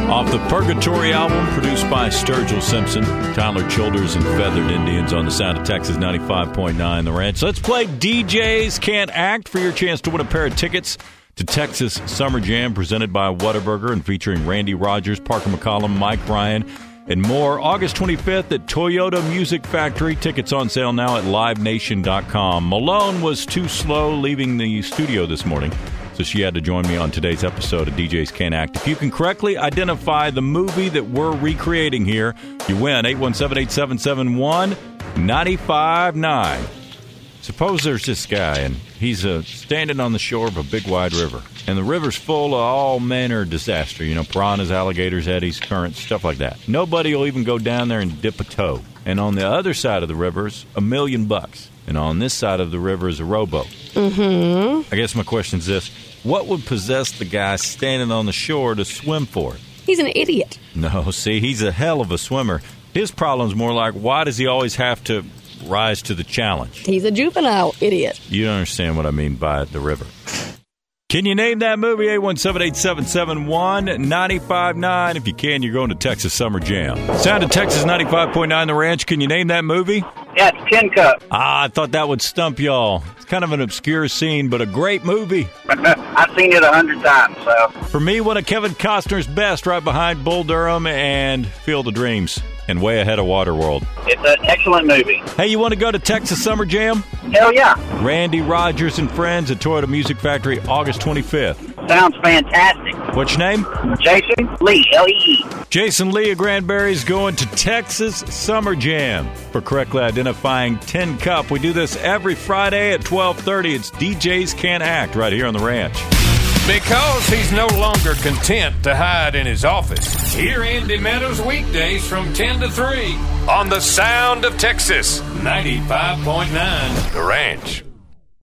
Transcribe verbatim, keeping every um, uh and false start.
Off the Purgatory album, produced by Sturgill Simpson, Tyler Childers, and Feathered Indians on the Sound of Texas ninety-five point nine The Ranch. Let's play D Js Can't Act for your chance to win a pair of tickets to Texas Summer Jam, presented by Whataburger and featuring Randy Rogers, Parker McCollum, Mike Ryan, and more. August twenty-fifth at Toyota Music Factory. Tickets on sale now at live nation dot com. Malone was too slow leaving the studio this morning, so she had to join me on today's episode of D Js Can't Act. If you can correctly identify the movie that we're recreating here, you win. eight one seven, eight seven seven, one nine five nine. Suppose there's this guy, and he's uh, standing on the shore of a big wide river, and the river's full of all manner of disaster, you know, piranhas, alligators, eddies, currents, stuff like that. Nobody will even go down there and dip a toe. And on the other side of the river's a million bucks, and on this side of the river is a rowboat. Mm-hmm. I guess my question is this: what would possess the guy standing on the shore to swim for it? He's an idiot. No, see, he's a hell of a swimmer. His problem's more like, why does he always have to rise to the challenge? He's a juvenile idiot. You don't understand what I mean by the river. Can you name that movie? eight one seven, eight seven seven, one nine five nine. If you can, you're going to Texas Summer Jam. Sound of Texas ninety-five point nine The Ranch. Can you name that movie? Yeah, it's Tin Cup. Ah, I thought that would stump y'all. It's kind of an obscure scene, but a great movie. I've seen it a hundred times, so. For me, one of Kevin Costner's best, right behind Bull Durham and Field of Dreams, and way ahead of Waterworld. It's an excellent movie. Hey, you want to go to Texas Summer Jam? Hell yeah. Randy Rogers and friends at Toyota Music Factory, August twenty-fifth. Sounds fantastic. What's your name? Jason Lee, L E E. Jason Lee of Granbury's going to Texas Summer Jam for correctly identifying Tin Cup. We do this every Friday at twelve thirty. It's D Js Can't Act right here on The Ranch. Because he's no longer content to hide in his office. Hear Andy Meadows weekdays from ten to three on the Sound of Texas ninety-five point nine The Ranch.